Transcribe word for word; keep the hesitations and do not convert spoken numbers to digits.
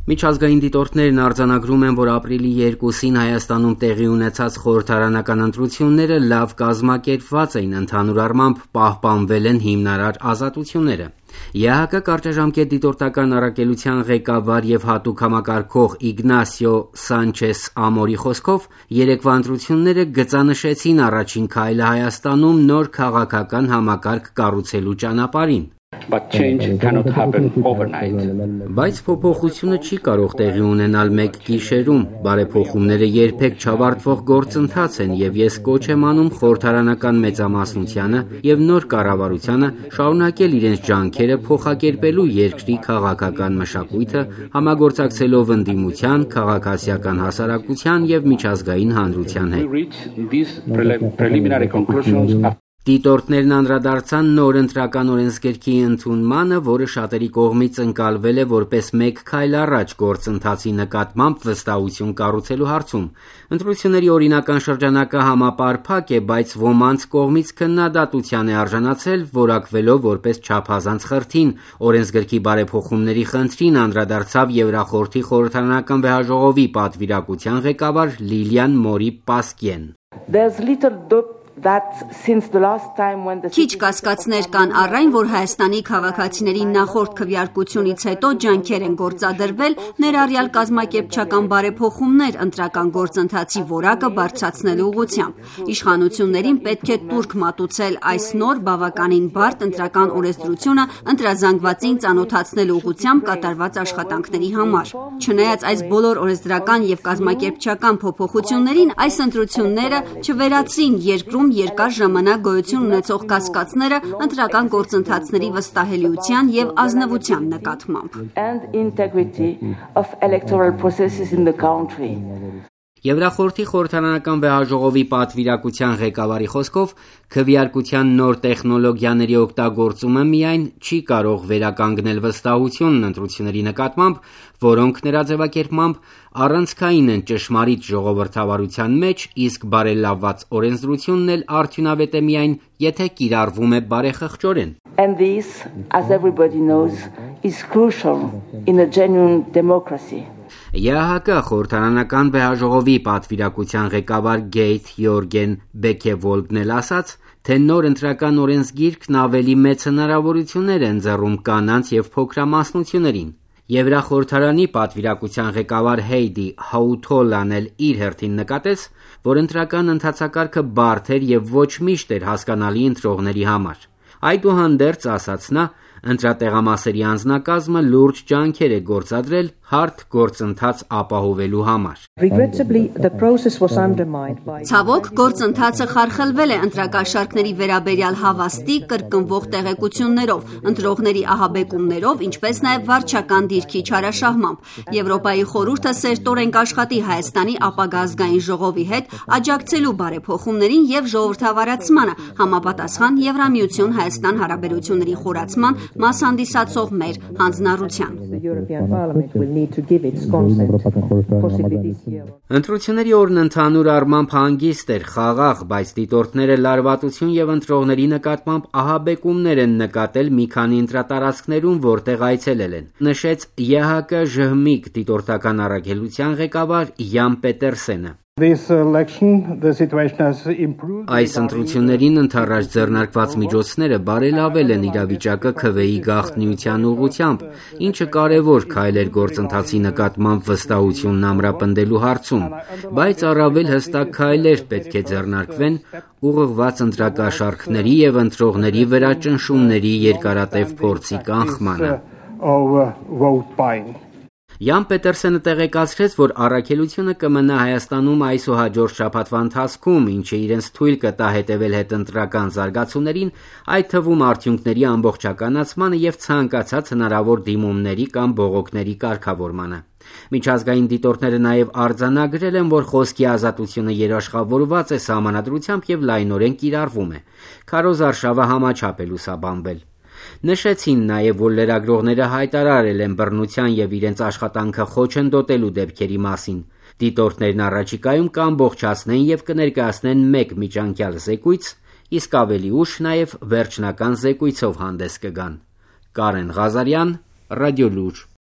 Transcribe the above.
Միջազգային դիտորդներն արձանագրում են, որ ապրիլի երկուսին Հայաստանում տեղի ունեցած խորհրդարանական ընտրությունները լավ կազմակերպված էին, ընդհանուր առմամբ պահպանվել են հիմնարար ազատությունները։ ԵԱՀԿ կարճաժամկետ դիտորդական առաքելության ղեկավար եւ հատուկ համակարգող Իգնասիո Սանչես Ամորի խոսքով երեկվա ընտրությունները գծանշեցին առաջին քայլը Հայաստանում նոր քաղաքական համակարգ կառուցելու ճանապարհին։ But change cannot happen overnight. Բայց փոփոխությունը չի կարող տեղի ունենալ մեկ գիշերում։ Բարեփոխումները երբեք չավարտվող գործընթաց են եւ ես կոչ եմ անում խորհրդարանական մեծամասնությանը եւ նոր կառավարությանը շարունակել իրենց ջանքերը փոխակերպելու երկրի քաղաքական մշակույթը, համագործակցելով ընդդիմության, քաղաքացիական հասարակության եւ միջազգային հանրության հետ։ Դիտորդներն անդրադարձան նոր ընտրական օրենսգրքի ընդունմանը, որը շատերի կողմից ընկալվել է որպես մեկ քայլ առաջ գործընթացի նկատմամբ վստահություն կառուցելու հարցում։ Ընտրությունների օրինական շրջանակը համապարփակ է, բայց ոմանց կողմից քննադատության է արժանացել, որակվելով որպես չափազանց խրթին։ Օրենսգրքի բարեփոխումների խնդրին անդրադարձավ Եվրախորհրդի խորհրդարանական վեհաժողովի պատվիրակության ղեկավար Լիլիան Մորի Պասկեն։ Քիչ կասկածներ կան առ այն, որ Հայաստանի քաղաքացիների նախորդ քվեարկությունից հետո ջանքեր են գործադրվել ներառյալ կազմակերպչական բարեփոխումներ ընտրական գործընթացի որակը բարձրացնելու ուղղությամբ։ Իշխանություններին պետք է տուրք մատուցել այս նոր բավականին բարդ ընտրական օրենսդրությունը ընտրազանգվածին ծանոթացնելու ուղղությամբ կատարված աշխատանքների համար։ Չնայած այս բոլոր օրենսդրական եւ կազմակերպչական փոփոխություններին, այս ընտրությունները չվերացրին երկրում երկար ժամանակ գոյություն ունեցող կասկածները ընտրական գործընթացների վստահելիության եւ ազնվության նկատմամբ։ Եվրախորհրդի խորհրդարանական վեհաժողովի պատվիրակության ղեկավարի խոսքով քվեարկության նոր տեխնոլոգիաների օգտագործումը միայն չի կարող վերականգնել վստահությունն ընտրությունների նկատմամբ, որոնք նրա ձևակերպմամբ առանցքային են ճշմարիտ ժողովրդավարության մեջ, իսկ բարելավված օրենսդրությունն էլ արդյունավետ է միայն, եթե կիրառվում է բարեխղճորեն։ And this, as everybody knows, is crucial in a genuine democracy. ԵԱՀԿ խորհրդարանական վեհաժողովի պատվիրակության ղեկավար Գեյթ Յորգեն Բեքեվոլդն էլ ասաց, թե նոր ընտրական օրենսգիրքն ավելի մեծ հնարավորություններ են ընձեռում կանանց եւ փոքրամասնություններին։ Եվրախորհրդարանի պատվիրակության ղեկավար Հեյդի Հաութոլան էլ իր հերթին նկատեց, որ ընտրական ընթացակարգը բարդ էր եւ ոչ միշտ էր հասկանալի ընտրողների համար։ Այդուհանդերձ, ասաց նա, ընտրատեղամասերի անձնակազմը լուրջ ջանքեր է գործադրել հարթ գործընթաց ապահովելու համար։ Ցավոք, գործընթացը խարխլվել է ընտրակաշարքների վերաբերյալ հավաստի կրկնվող տեղեկություններով, ընտրողների ահաբեկումներով, ինչպես նաև վարչական դիրքի չարաշահմամբ։ Եվրոպայի խորհուրդը սերտորեն կաշխատի Հայաստանի ապագա ազգային ժողովի հետ աջակցելու բարեփոխումներին եւ ժողովրդավարացմանը, համապատասխան Եվրամիություն Հայաստան հարաբերությունների խորացման մաս հանդիսացող մեր հանձնառության։ Ընտրությունների օրն ընդհանուր առմամբ հանգիստ էր, խաղաղ, բայց դիտորդները լարվածություն եւ ընտրողների նկատմամբ ահաբեկումներ են նկատել մի քանի ընտրատարածքներում, որտեղ այցելել են, նշեց ԵԱՀԿ ԺՀՄԻԿ դիտորդական առաքելության ղեկավար Յան Պետերսենը։ Այս ընտրություններին ընդառաջ ձեռնարկված միջոցները բարելավել են իրավիճակը քվեի գաղտնիության ուղղությամբ, ինչը կարևոր քայլ էր գործընթացի նկատմամբ վստահությունն ամրապնդելու հարցում, բայց առավել հստակ քայլեր պետք է ձեռնարկվեն ուղղված ընտրակաշարքների եւ ընտրողների վրա ճնշումների երկարատև փորձի կանխմանը։ Յան Պետերսենը տեղեկացրեց, որ առաքելությունը կմնա Հայաստանում այսուհաջորդ շաբաթվա ընթացքում, ինչը իրենց թույլ կտա հետևել հետընտրական զարգացումներին, այդ թվում արդյունքների ամբողջականացմանը եւ ցանկացած հնարավոր դիմումների կամ բողոքների կարգավորմանը։ Միջազգային դիտորդները նաև արձանագրել են, որ խոսքի ազատությունը երաշխավորված է սահմանադրությամբ եւ լայնորեն կիրառվում է։ Քարոզ Արշավը համաչափ է լուսաբանվել։ Նշեցին նաև, որ լրագրողները հայտարարել են բռնության եւ իրենց աշխատանքը խոչընդոտելու դեպքերի մասին։ Դիտորդներն առաջիկայում կամբողջացնեն եւ կներկայացնեն մեկ միջանկյալ զեկույց, իսկ ավելի ուշ նաև վերջնական զեկույցով հանդես կգան։ Կարեն Ղազարյան, Ռադիոլուր։